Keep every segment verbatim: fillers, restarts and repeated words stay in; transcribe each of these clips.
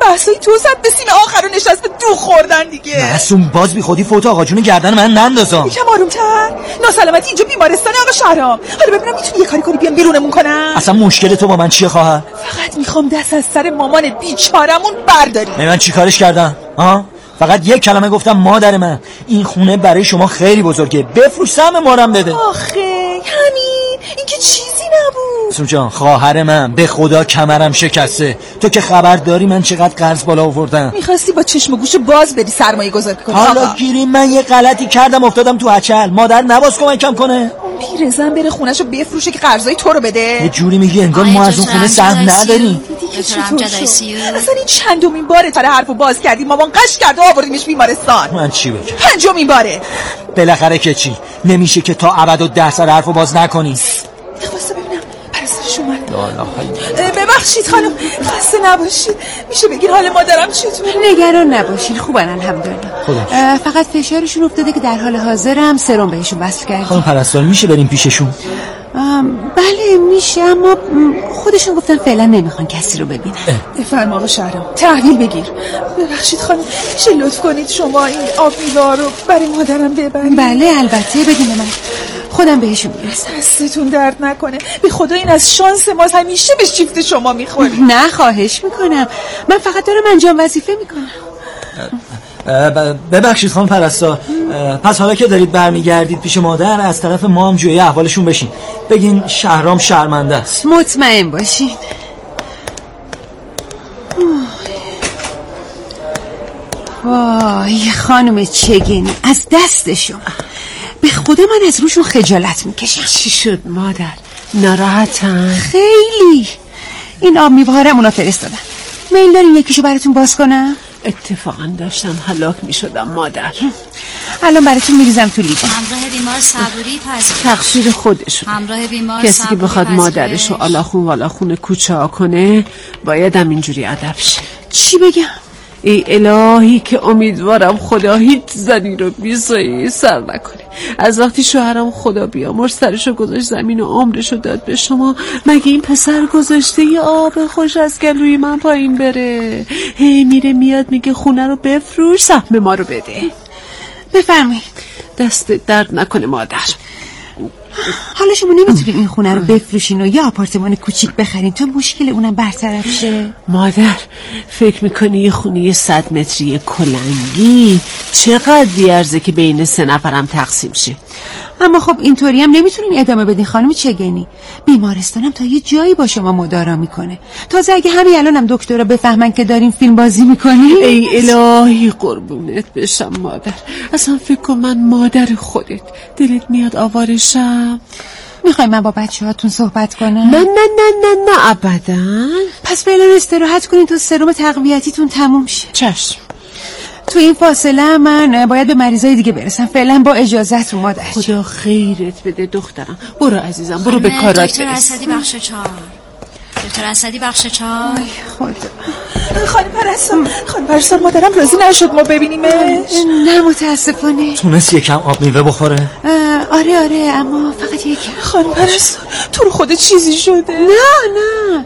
بحثای تو زد به سیم آخر و نشست به دو خوردن دیگه. معصوم باز بی خودی فوت آقا جون گردن من نندازم. یکم آرومتر. ناسلامتی اینجا بیمارستان آقا شهرام. حالا ببینم میتونی یه کاری کنی بیام بیرونمون کنم. اصلا مشکل تو با من چیه خواهر؟ فقط میخوام دست از سر مامان بیچارمون برداری. من چیکارش کردم؟ ها؟ فقط یک کلمه گفتم مادر من این خونه برای شما خیلی بزرگه، بفروش سهم مارم بده. آخه همین، این که چیزی نبود. سوم جان خواهر من به خدا کمرم شکسته، تو که خبر داری من چقدر قرض بالا آوردم. میخواستی با چشم و گوش باز بری سرمایه گذاری کنی. حالا گیری من یه غلطی کردم افتادم تو هچل، مادر نباز کمکم کنه. پیرزن بره خونه‌شو بفروشه که قرضای تو رو بده. یه جوری میگی انگار ما از اون خونه سهم نداریم. دیگه چطور شد؟ اصلا این چندمین باره تا حرفو باز کردی مامان قش کرده آوردیمش بیمارستان. من چی بگم؟ پنجمین باره. بالاخره که چی؟ نمیشه که تا ابد و ده سال حرفو باز نکنی. واسه ببینم پرستارش اومد. ببخشید خانم خسته نباشید. میشه بگید حال مادرم چطوره؟ نگران نباشید خوبن الحمدلله. فقط فشارشون افتاده که در حال حاضر هم سرم بهشون وصل کردیم. خانم پرستار میشه بریم پیششون؟ بله میشه، اما خودشون گفتن فعلا نمیخوان کسی رو ببینن. بفرما آقا شهرام تحویل بگیر. ببخشید خانم میشه لطف کنید شما این آب میوه رو برای مادرم ببرید؟ بله البته بدون من خودم بهشون میرسم. دستتون درد نکنه، به خدا این از شانس ماست، همیشه به شیفت شما میخوری. نه خواهش میکنم، من فقط دارم انجام وظیفه میکنم. ببخشید خانم پرستار، پس حالا که دارید برمیگردید پیش مادر از طرف ما هم جوی احوالشون بشین، بگین شهرام شرمنده است. مطمئن باشین. وای خانم چگینی از دست شما، به خدا من از روشون خجالت میکشم. چی شد مادر؟ ناراحتم؟ خیلی. این آب میوه ها رو اونا فرستادن، میل دارین یکیشو براتون باز کنم؟ اتفاقا داشتم هلاک میشدم مادر. الان براتون میریزم تو لیوان. همراه بیمار صبوری پذیرش. تقصیر خودشون. همراه بیمار کسی که بخواد مادرشو آلاخون والاخون کوچه ها کنه باید هم اینجوری ادب شه. چی بگم؟ ای الهی که امیدوارم خدا هیچ زنی رو بیزایی سر نکنه. از وقتی شوهرم خدا بیامرز سرشو گذاشت زمین و عمرشو داد به شما، مگه این پسر گذاشته یه آب خوش از گلوی من پایین بره؟ هی میره میاد میگه خونه رو بفروش سهم ما رو بده. بفرمایید. دست درد نکنه مادر. حالا شما نمیتونین این خونه رو بفروشین و یه آپارتمان کوچیک بخرین تا مشکل اونم برطرف شه؟ مادر فکر میکنی یه خونه صد متری کلنگی چقدر بیارزه که بین سه نفرم تقسیم شه؟ اما خب اینطوری هم نمیتونین ادامه بدین خانم چگنی. بیمارستانم تا یه جایی با شما مدارا میکنه. تازه اگه همین الانم دکترها بفهمن که داریم فیلم بازی میکنیم. ای الهی قربونت بشم مادر. اصلا فکر کن من مادر خودت دلت میاد آوارشم. میخوای من با بچه هاتون صحبت کنم؟ نه نه نه نه نه ابدا. پس فعلا استراحت کنین تا سرم تقویتیتون تموم شه. چشم. تو این فاصله من باید به مریضای دیگه برسم. فعلا با اجازت رو مادر. خدا خیرت بده دخترم. برو عزیزم برو به کارات برس. دکتر اسدی بخش چهار. دکتر اسدی بخش چهار. خدا. خانم پرستار، خانم پرستار مادرم راضی نشد ما ببینیمش. نه متاسفانه. تونست یکم آب میوه بخوره؟ آره آره اما فقط یکم. خانم پرستار تو رو خود چیزی شده؟ نه نه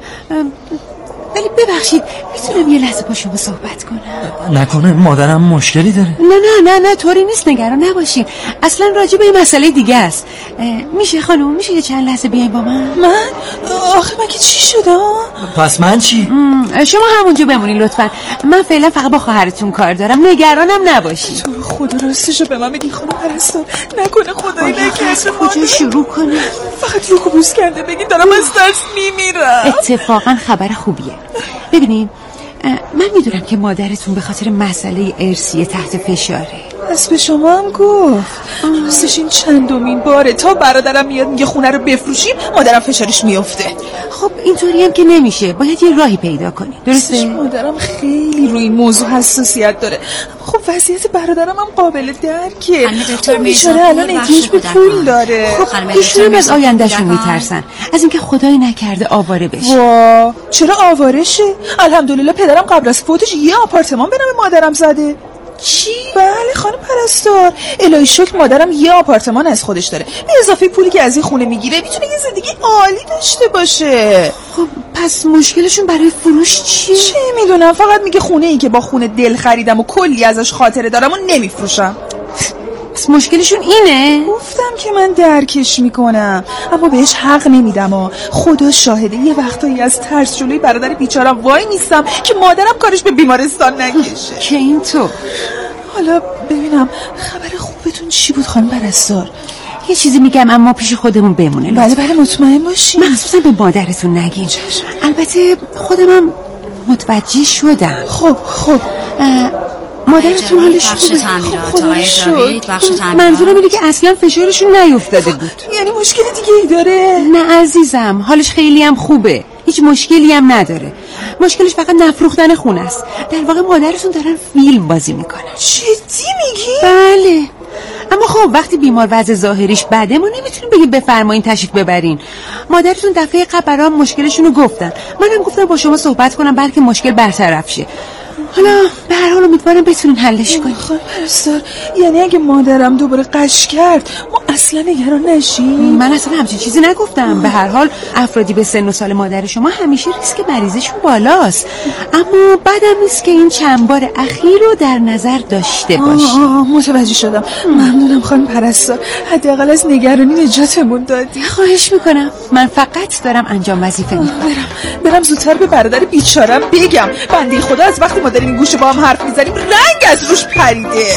ولی ببخشید میتونم یه لحظه با شما صحبت کنم؟ نکنه مادرم مشکلی داره؟ نه نه نه نه طوری نیست، نگران نباشین. اصلا راجع به این مسئله دیگه است. میشه خانم میشه یه چند لحظه بیاین با من؟ من؟ آخه مگه چی شده؟ پس من چی؟ شما همونجا بمونین لطفا. من فعلا فقط با خواهرتون کار دارم، نگرانم نباشین. تو خدا راستشو به من بگی خانم پرستار، نکنه خدایی نکرده کجا شروع کنم؟ فقط رو بوس کرده بگی دارم از ترس میمیرم. اتفاقا خبر خوبیه. ببینین من میدونم که مادرتون به خاطر مسئله ارثی تحت فشاره. پس به شما هم گفت راستش این چندمین باره تا برادرم میاد میگه خونه رو بفروشیم مادرم فشارش میفته. خب اینطوری هم که نمیشه، باید یه راهی پیدا کنی. درسته؟ مادرم خیلی روی این موضوع حساسیت داره. خب وضعیت برادرم هم قابل درکه. اون بیچاره الان احتیاج به پول داره. خب ایشون از آیندهشون میترسن، از اینکه خدای نکرده آواره بشه. وا چرا آواره شه؟ الحمدلله پدرم قبل از فوتش یه آپارتمان به نام مادرم زده. چی؟ بله خانم پرستار، الهی شکر مادرم یه آپارتمان از خودش داره، به اضافه پولی که از این خونه میگیره میتونه یه زندگی عالی داشته باشه. خب پس مشکلشون برای فروش چیه؟ چه میدونم، فقط میگه خونه ای که با خونه دل خریدم و کلی ازش خاطره دارم و نمیفروشم. پس مشکلشون اینه؟ گفتم که من درکش میکنم اما بهش حق نمیدم و خدا شاهده یه وقتایی از ترس جلوی برادر بیچارم وای میستم که مادرم کارش به بیمارستان نکشه. که اینطور. حالا ببینم خبر خوبتون چی بود خانم پرستار؟ یه چیزی میگم اما پیش خودمون بمونه. بله بله مطمئن باشین، مخصوصا به مادرتون نگین. البته خودمم متوجه شدم. خب خب مادرتون حالش خوبه؟ خدا شد. منظورم اینه که اصلا فشارشون نیفتاده بود. یعنی مشکل دیگه ای داره؟ نه عزیزم، حالش خیلی هم خوبه، هیچ مشکلی هم نداره. مشکلش فقط نفروختن خونه است. در واقع مادرتون دارن فیلم بازی میکنن. جدی میگی؟ بله. اما خب وقتی بیمار وضع ظاهریش بده ما نمیتونیم بگیم بفرمایین تشریف ببرین. مادرتون دفعه قبل برام مشکلشون رو گفتن، منم گفتم با شما صحبت کنم بلکه مشکل برطرف شه. حالا به هر حال امیدوارم بتونین حلش کنین. خانم پرستار، یعنی اگه مادرم دوباره قش کرد ما اصلا نگران نشیم؟ من اصلا همچین چیزی نگفتم. به هر حال افرادی به سن و سال مادر شما همیشه ریسک مریضیشون بالاست، اما بعدم نیست که این چند بار اخیر رو در نظر داشته باشی. آه متوجه شدم. ممنونم خانم پرستار، حداقل از نگرانی نجاتمون دادی. خواهش میکنم، من فقط دارم انجام وظیفه میکنم. برم برم زودتر به برادر بیچارم بگم بنده خدا از وقتی ما داریم این گوشه با هم حرف میزنیم رنگ از روش پریده.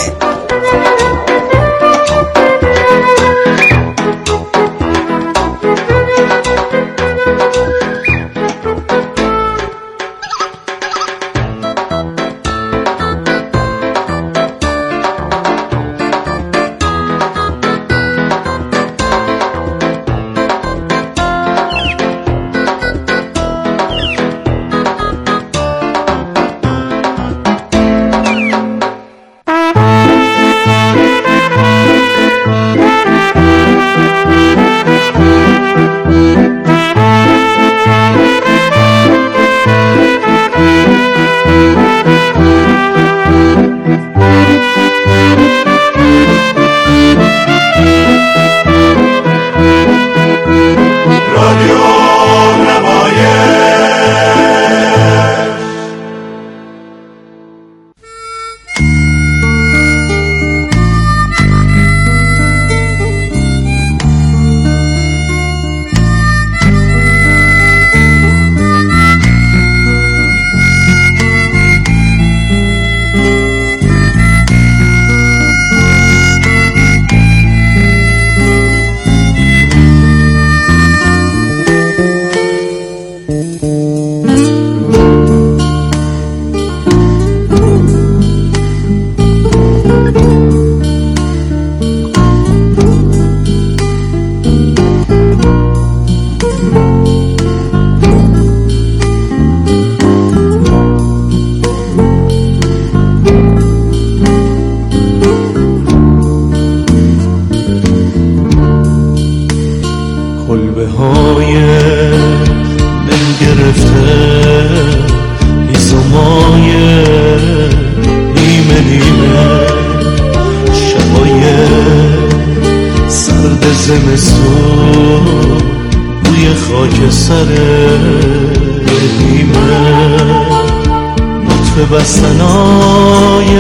بستنای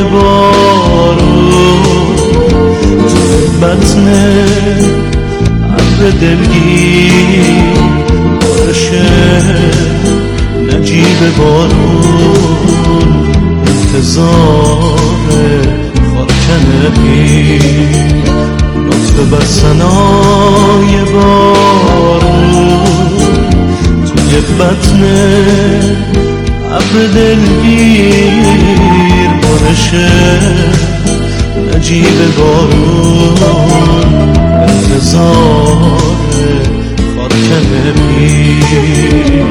بارون تو بطن ابر دلگیر بارشه نجیب بارون انتظار خاکن پیر لطف بستنای بارون توی بطن ابر دلگیر بارشه نجیب بارون انتظار خاکن پیر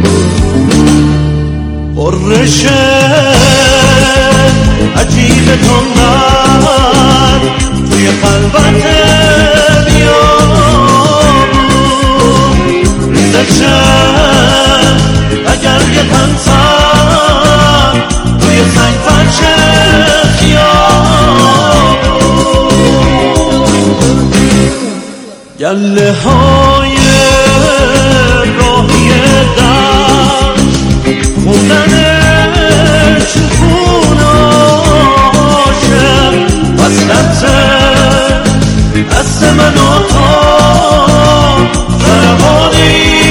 بارشه عجیب تنبر توی خلوت بیابون ریزشه اگر یه تنسم توی سنگ فرش خیابون گله های راهی دشت خوندن چوبون عاشق وصلت دست من و تا ضربانی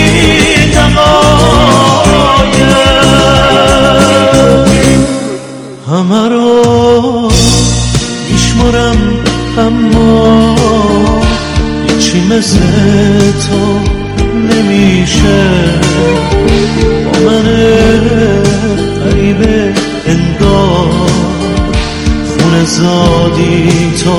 دقایق همه رو میشمرم اما هیچی مثل تو نمیشه با من غریبه انگار خون زادی تو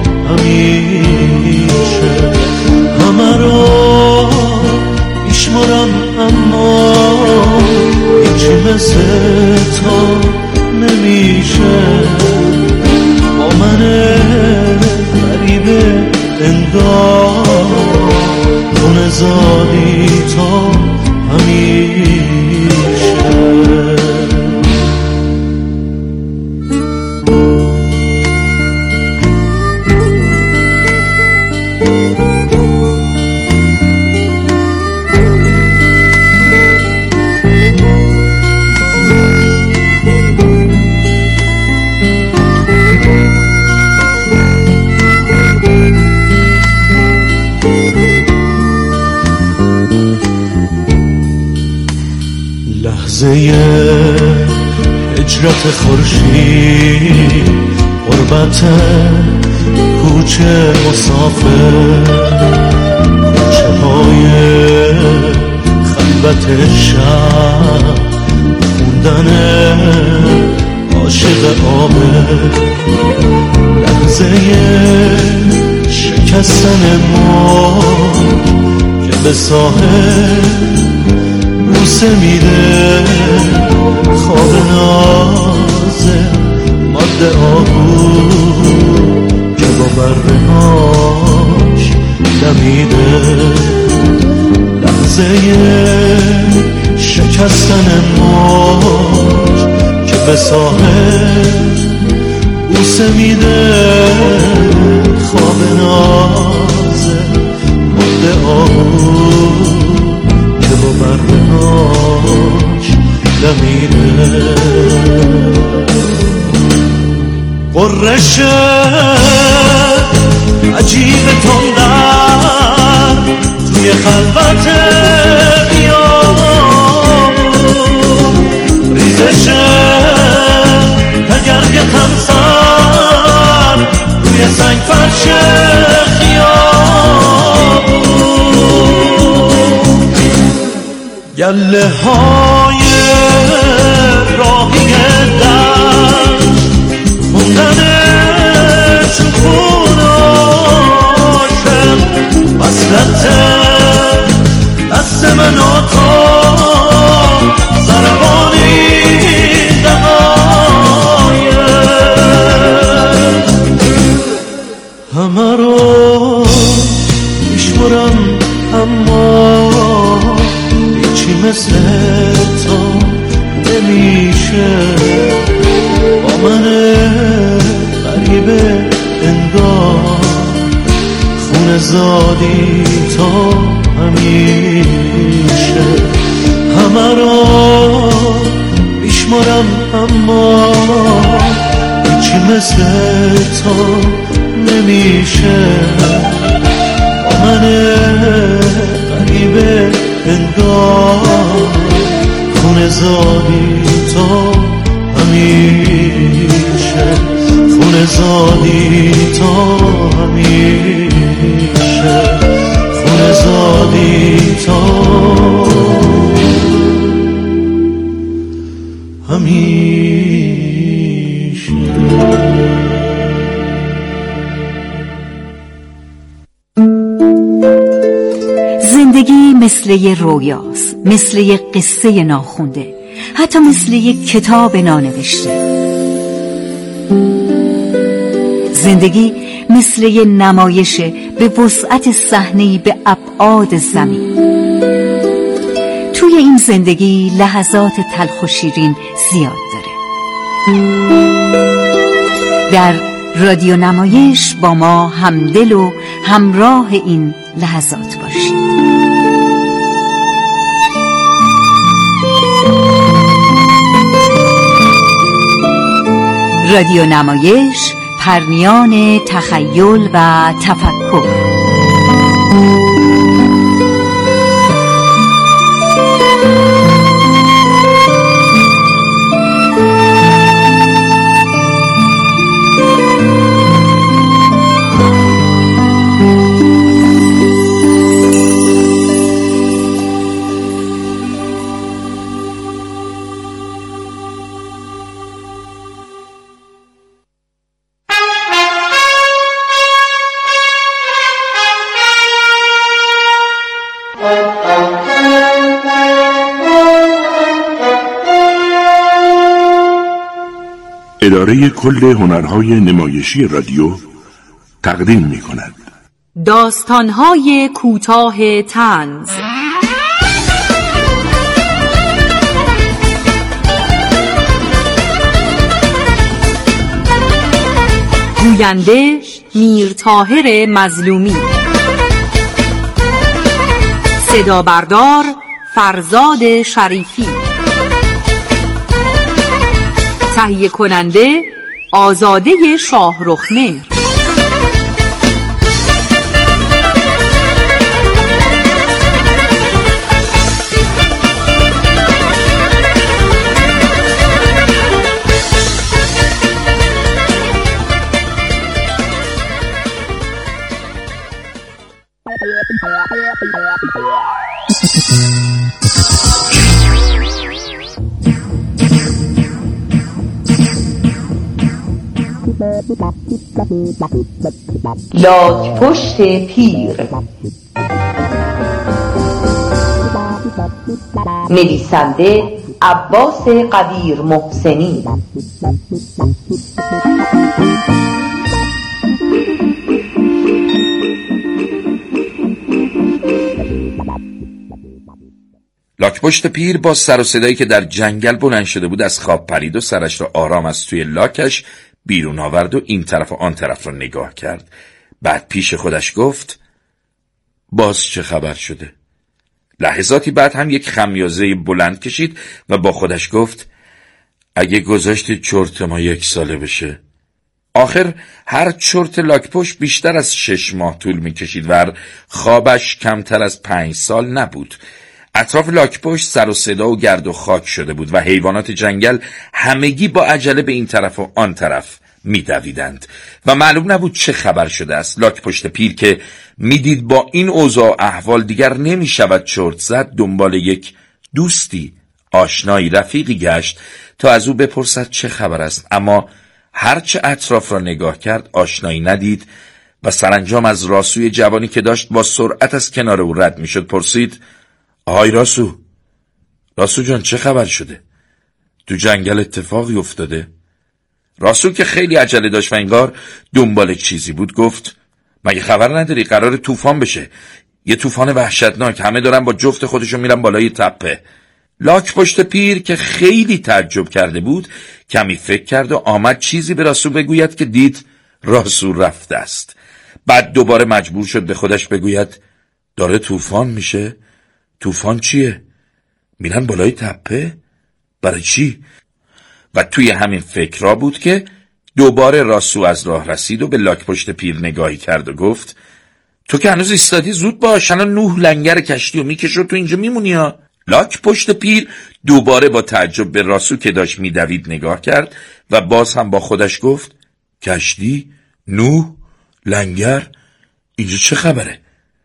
همیشه همه رو میشمرم اما هیچی مثل تو نمیشه با من غریبه انگار خون زادی تو همیشه لحظه هجرت خورشید غربت کوچه مسافر کوچه های خلوت شب خوندن عاشق آبه لحظه شکستن ما که به ساحل بوسه میده خواب نازه ماده آهو که با برهاش دمیده لحظه شکستن موج که به ساحل بوسه میده خواب نازه ماده آهو با برهاش دمیده قرش عجیب تندر توی خلوت بیامون ریزش تگرگ تمسر روی سنگ فرش گله های راهی دشت خوندن چوبون عاشق وصلت دست من و تا ضربانی دقایق همه رو میشمرم اما مثل تو نمیشه با من غریبه انگار خون زادی تو همیشه همه رو میشمرم اما هیچی مثل تو نمیشه با من غریبه انگار خون زادی تو همیشه خون زادی تو همیشه خون زادی تو همیشه زندگی مثل یه رویاست، مثل یه قصه ناخونده، حتی مثل یه کتاب نانوشته. زندگی مثل یه نمایش به وسعت صحنه‌ای به ابعاد زمین. توی این زندگی لحظات تلخ و شیرین زیاد داره. در رادیو نمایش با ما همدل و همراه این لحظات باشید. رادیو نمایش، پرمیان تخیل و تفکر. اداره کل هنرهای نمایشی رادیو تقدیم می کند داستانهای کوتاه طنز. گوینده میرطاهر مظلومی، صدا بردار فرزاد شریفی، تهیه کننده آزاده شاهرخمهر. لاک‌پشت پیر، نویسنده عباس قدیر محسنی، لاک‌پشت پیر با سر و صدایی که در جنگل بلند شده بود از خواب پرید و سرش را آرام از توی لاکش بیرون آورد و این طرف و آن طرف را نگاه کرد. بعد پیش خودش گفت باز چه خبر شده؟ لحظاتی بعد هم یک خمیازه بلند کشید و با خودش گفت اگه گذاشتی چرت ما یک ساله بشه. آخر هر چرت لاک‌پشت بیشتر از شش ماه طول می کشید و خوابش کمتر از پنج سال نبود. اطراف لاک‌پشت سر و صدا و گرد و خاک شده بود و حیوانات جنگل همگی با عجله به این طرف و آن طرف می دویدند و معلوم نبود چه خبر شده است. لاک‌پشت پیر که میدید با این اوضاع احوال دیگر نمی شود چرت زد، دنبال یک دوستی، آشنایی، رفیقی گشت تا از او بپرسد چه خبر است، اما هرچه اطراف را نگاه کرد آشنایی ندید و سرانجام از راسوی جوانی که داشت با سرعت از کنار او رد می شد پرسید آهای راسو، راسو جان چه خبر شده؟ تو جنگل اتفاقی افتاده؟ راسو که خیلی عجله داشت و انگار دنبال چیزی بود گفت مگه خبر نداری قرار طوفان بشه، یه طوفان وحشتناک، همه دارن با جفت خودشون میرن بالای تپه. لاک‌پشت پیر که خیلی تعجب کرده بود کمی فکر کرد و آمد چیزی به راسو بگوید که دید راسو رفته است. بعد دوباره مجبور شد به خودش بگوید داره طوفان میشه؟ طوفان چیه؟ میرن بالای تپه؟ برای چی؟ و توی همین فکر را بود که دوباره راسو از راه رسید و به لاک‌پشت پیر نگاهی کرد و گفت تو که هنوز ایستادی زود باش، الان نوح لنگر کشتی و میکشه و تو اینجا میمونی ها. لاک‌پشت پیر دوباره با تعجب به راسو که داشت میدوید نگاه کرد و باز هم با خودش گفت کشتی؟ نوح؟ لنگر؟ اینجا چه خبره؟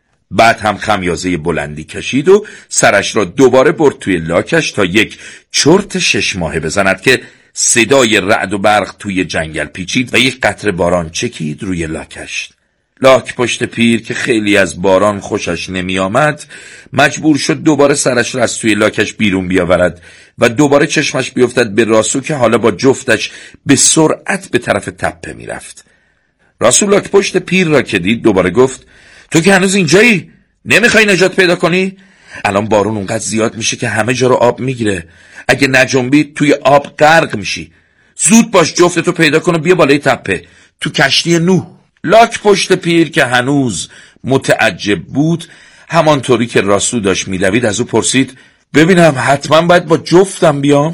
بعد هم خمیازه بلندی کشید و سرش را دوباره برد توی لاکش تا یک چرت شش ماهه بزند که صدای رعد و برق توی جنگل پیچید و یک قطره باران چکید روی لاکش. لاک‌پشت پیر که خیلی از باران خوشش نمی آمد مجبور شد دوباره سرش را از توی لاکش بیرون بیاورد و دوباره چشمش بیفتد به راسو که حالا با جفتش به سرعت به طرف تپه می رفت. راسو لاک‌پشت پیر را که دید دوباره گفت تو که هنوز اینجایی؟ نمیخوای نجات پیدا کنی؟ الان بارون اونقدر زیاد میشه که همه جا رو آب میگیره، اگه نجنبی توی آب غرق میشی. زود باش جفتتو پیدا کن و بیا بالای تپه تو کشتی نوح. لاک‌پشت پیر که هنوز متعجب بود، همانطوری که راسو داشت میدوید از او پرسید ببینم حتما باید با جفتم بیام؟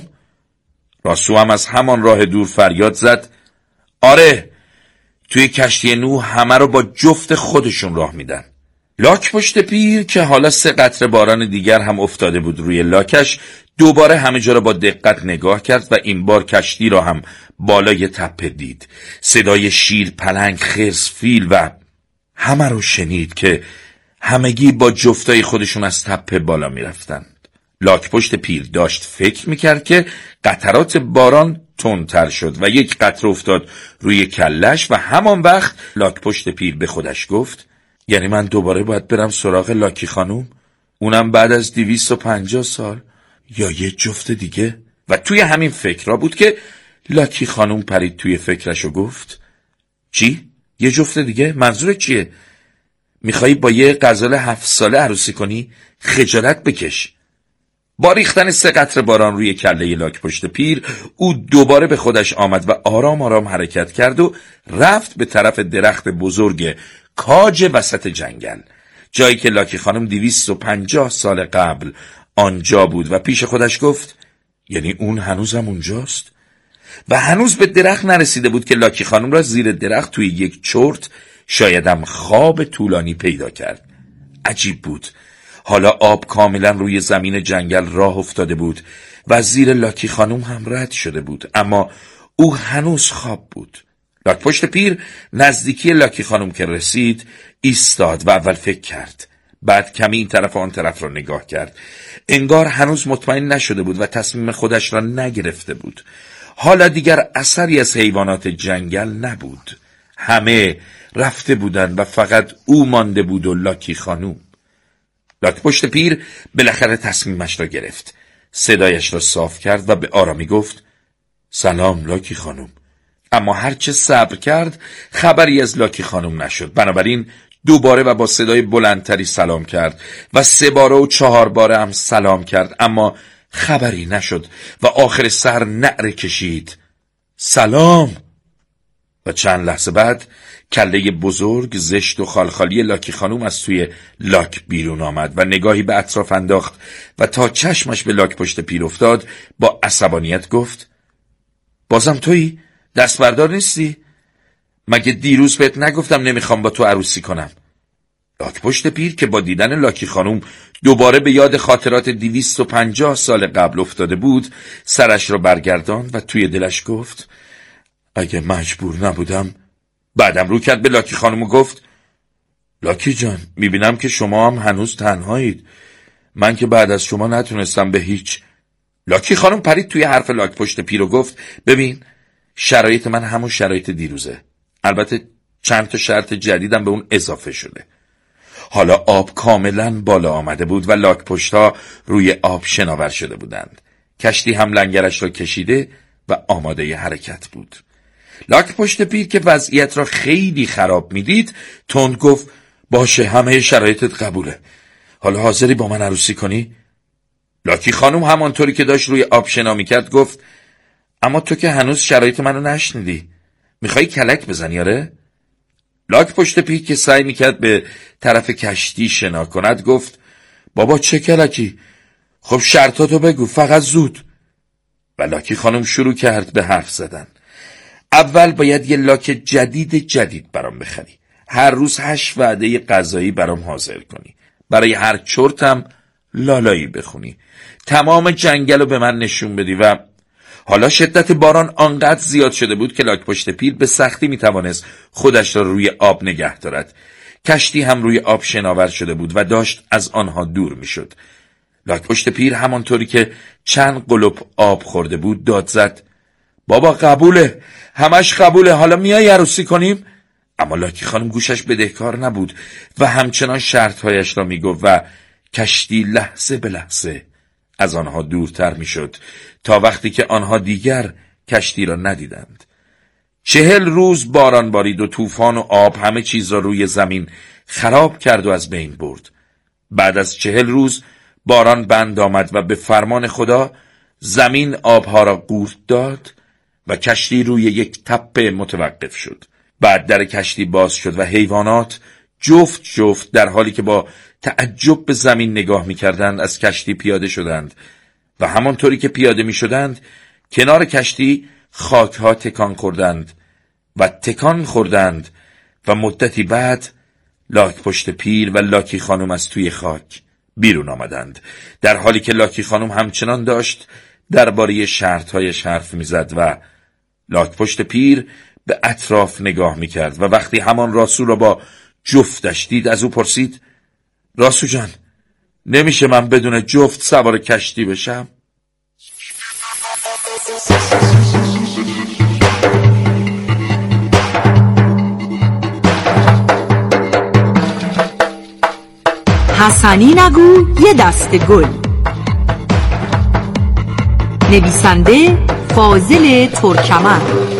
راسو هم از همان راه دور فریاد زد آره، توی کشتی نوح همه رو با جفت خودشون راه میدن. لاک پشت پیر که حالا سه قطره باران دیگر هم افتاده بود روی لاکش، دوباره همه جا را با دقت نگاه کرد و این بار کشتی را هم بالای تپه دید. صدای شیر، پلنگ، خرس، فیل و همه رو شنید که همگی با جفتای خودشون از تپه بالا می رفتن. لاک پشت پیر داشت فکر می کرد که قطرات باران تندتر شد و یک قطره افتاد روی کلش و همان وقت لاک پشت پیر به خودش گفت یعنی من دوباره باید برم سراغ لاکی خانوم؟ اونم بعد از دویست و پنجاه سال؟ یا یه جفت دیگه؟ و توی همین فکر را بود که لاکی خانوم پرید توی فکرش و گفت چی؟ یه جفت دیگه؟ منظور چیه؟ میخوایی با یه غزال هفت ساله عروسی کنی؟ خجالت بکش. با ریختن سه قطره باران روی کله لاک پشت پیر، او دوباره به خودش آمد و آرام آرام حرکت کرد و رفت به طرف درخت بزرگ کاج وسط جنگل، جایی که لاکی خانم دویست و پنجاه سال قبل آنجا بود و پیش خودش گفت یعنی اون هنوزم اونجاست؟ و هنوز به درخت نرسیده بود که لاکی خانم را زیر درخت توی یک چرت، شایدم خواب طولانی پیدا کرد. عجیب بود، حالا آب کاملا روی زمین جنگل راه افتاده بود و زیر لاکی خانم هم رد شده بود، اما او هنوز خواب بود. لاک پشت پیر نزدیکی لاکی خانم که رسید ایستاد و اول فکر کرد، بعد کمی این طرف و آن طرف را نگاه کرد. انگار هنوز مطمئن نشده بود و تصمیم خودش را نگرفته بود. حالا دیگر اثری از حیوانات جنگل نبود، همه رفته بودند و فقط او مانده بود و لاکی خانوم. لاک پشت پیر بالاخره تصمیمش را گرفت، صدایش را صاف کرد و به آرامی گفت سلام لاکی خانوم. اما هرچه صبر کرد خبری از لاکی خانوم نشد، بنابراین دوباره و با صدای بلندتری سلام کرد و سه باره و چهار باره هم سلام کرد، اما خبری نشد و آخر سر نعره کشید سلام. و چند لحظه بعد کله بزرگ زشت و خالخالی لاکی خانوم از توی لاک بیرون آمد و نگاهی به اطراف انداخت و تا چشمش به لاک پشت پیر افتاد با عصبانیت گفت بازم تویی؟ دست بردار نیستی؟ مگه دیروز بهت نگفتم نمیخوام با تو عروسی کنم؟ لاک پشت پیر که با دیدن لاکی خانوم دوباره به یاد خاطرات دویست و پنجاه سال قبل افتاده بود، سرش را برگرداند و توی دلش گفت اگه مجبور نبودم. بعدم رو کرد به لاکی خانوم و گفت لاکی جان، میبینم که شما هم هنوز تنهایید، من که بعد از شما نتونستم به هیچ. لاکی خانوم پرید توی حرف لاک پشت پیر و گفت ببین، شرایط من همون شرایط دیروزه، البته چند تا شرط جدیدم به اون اضافه شده. حالا آب کاملا بالا آمده بود و لاک پشت‌ها روی آب شناور شده بودند. کشتی هم لنگرش را کشیده و آماده حرکت بود. لاک پشت پیر که وضعیت را خیلی خراب میدید تند گفت باشه، همه شرایطت قبوله، حالا حاضری با من عروسی کنی؟ لاکی خانوم همانطوری که داشت روی آب شنا میکرد گفت اما تو که هنوز شرایط منو نشنیدی، میخوایی کلک بزنی آره؟ لاک پشت پیر که سعی میکرد به طرف کشتی شنا کند گفت بابا چه کلکی؟ خب شرطاتو بگو، فقط زود. و لاکی خانم شروع کرد به حرف زدن. اول باید یه لاک جدید جدید برام بخری، هر روز هشت وعده غذایی برام حاضر کنی، برای هر چرتم لالایی بخونی، تمام جنگل رو به من نشون بدی. و حالا شدت باران آنقدر زیاد شده بود که لاک پشت پیر به سختی میتوانست خودش را روی آب نگه دارد. کشتی هم روی آب شناور شده بود و داشت از آنها دور میشد. لاک پشت پیر همانطوری که چند قلپ آب خورده بود داد زد بابا قبوله، همش قبوله، حالا میای عروسی کنیم؟ اما لاکی خانم گوشش بدهکار نبود و همچنان شرطهایش را میگفت و کشتی لحظه به لحظه از آنها دورتر میشد تا وقتی که آنها دیگر کشتی را ندیدند. چهل روز باران بارید و طوفان و آب همه چیز را روی زمین خراب کرد و از بین برد. بعد از چهل روز باران بند آمد و به فرمان خدا زمین آبها را قورت داد و کشتی روی یک تپه متوقف شد. بعد در کشتی باز شد و حیوانات جفت جفت در حالی که با تعجب به زمین نگاه می‌کردند از کشتی پیاده شدند و همانطوری که پیاده می‌شدند کنار کشتی خاک‌ها تکان خوردند و تکان خوردند و مدتی بعد لاک پشت پیر و لاکی خانم از توی خاک بیرون آمدند، در حالی که لاکی خانم همچنان داشت درباره شرط‌هایش حرف می‌زد و لاک پشت پیر به اطراف نگاه می‌کرد و وقتی همان راسو را با جفتش دید از او پرسید: راسو جان، نمیشه من بدون جفت سوار کشتی بشم؟ حسنی نگو یه دسته گل. نویسنده فاضل ترکمن.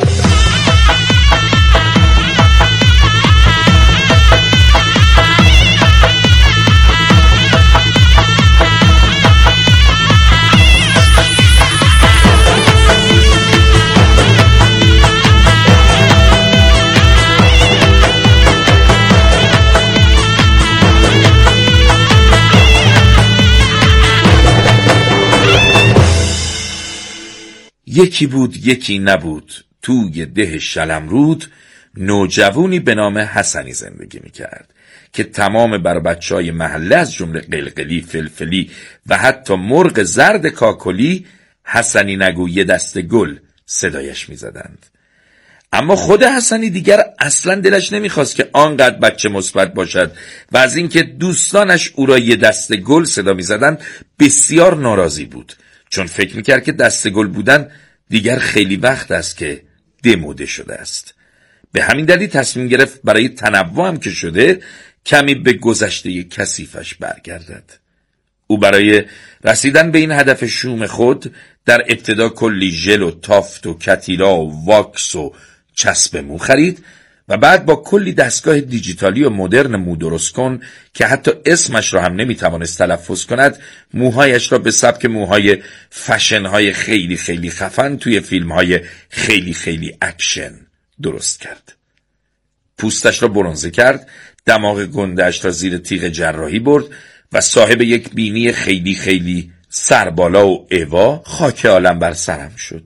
یکی بود یکی نبود، توی ده شلمرود نوجوانی به نام حسنی زندگی میکرد که تمام بر بچهای محله از جمله قلقلی، فلفلی و حتی مرغ زرد کاکلی حسنی نگو یه دسته گل صدایش میزدند. اما خود حسنی دیگر اصلا دلش نمیخواست که آنقدر بچه مثبت باشد و از اینکه دوستانش او را یه دسته گل صدا میزدند بسیار ناراضی بود، چون فکر میکرد که دسته گل بودن دیگر خیلی وقت است که دموده شده است. به همین دلیل تصمیم گرفت برای تنوع هم که شده کمی به گذشته کثیفش برگردد. او برای رسیدن به این هدف شوم خود در ابتدا کلی ژل و تافت و کتیلا و واکس و چسب مو خرید و بعد با کلی دستگاه دیجیتالی و مدرن مو درست کن که حتی اسمش را هم نمیتوانست تلفظ کند، موهایش را به سبک موهای فشنهای خیلی خیلی خفن توی فیلمهای خیلی خیلی اکشن درست کرد. پوستش را برنزه کرد، دماغ گنده‌اش را زیر تیغ جراحی برد و صاحب یک بینی خیلی خیلی سربالا و ایوا خاک عالم بر سرم شد.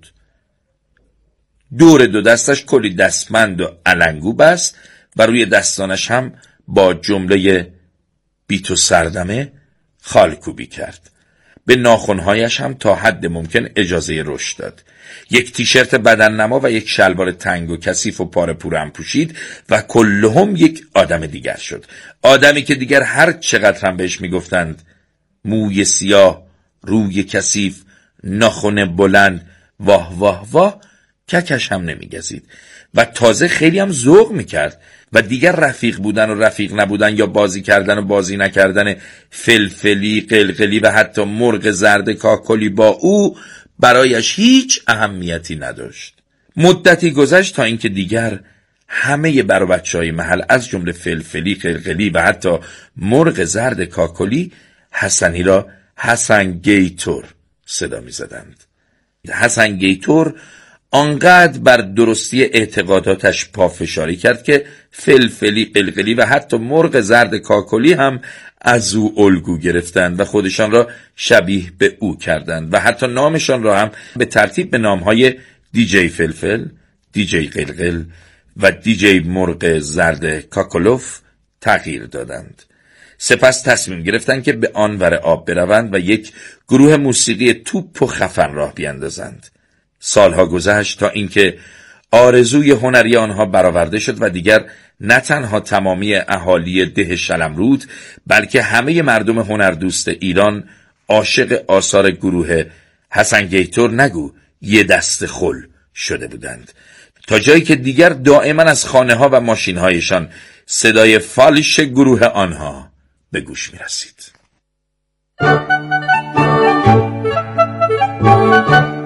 دور دو دستش کلی دستمند و علنگو بست و روی دستانش هم با جمله بیت و سردمه خالکوبی کرد. به ناخنهایش هم تا حد ممکن اجازه رشد داد. یک تیشرت بدن نما و یک شلوار تنگ و کثیف و پاره پوره هم پوشید و کلهم یک آدم دیگر شد. آدمی که دیگر هر چقدر هم بهش میگفتند موی سیاه، روی کثیف، ناخن بلند، واه واه واه، ککش هم نمیگزید و تازه خیلی هم ذوق میکرد و دیگر رفیق بودن و رفیق نبودن یا بازی کردن و بازی نکردن فلفلی، قلقلی و حتی مرغ زرد کاکلی با او برایش هیچ اهمیتی نداشت. مدتی گذشت تا اینکه دیگر همه بر بچهای محل از جمله فلفلی، قلقلی و حتی مرغ زرد کاکلی حسنی را حسن گیتور صدا میزدند. حسن گیتور آنقدر بر درستی اعتقاداتش پافشاری کرد که فلفلی، قلقلی و حتی مرغ زرد کاکلی هم از او الگو گرفتند و خودشان را شبیه به او کردند و حتی نامشان را هم به ترتیب به نامهای دیجی فلفل، دیجی قلقل و دیجی مرغ زرد کاکولوف تغییر دادند. سپس تصمیم گرفتند که به آنور آب بروند و یک گروه موسیقی توپ و خفن راه بیاندازند. سالها گذشت تا اینکه آرزوی هنری آنها برآورده شد و دیگر نه تنها تمامی اهالی ده شلمرود بلکه همه مردم هنردوست ایران عاشق آثار گروه حسن گیتور نگو یه دست خل شده بودند، تا جایی که دیگر دائما از خانه ها و ماشین هایشان صدای فالش گروه آنها به گوش می رسید.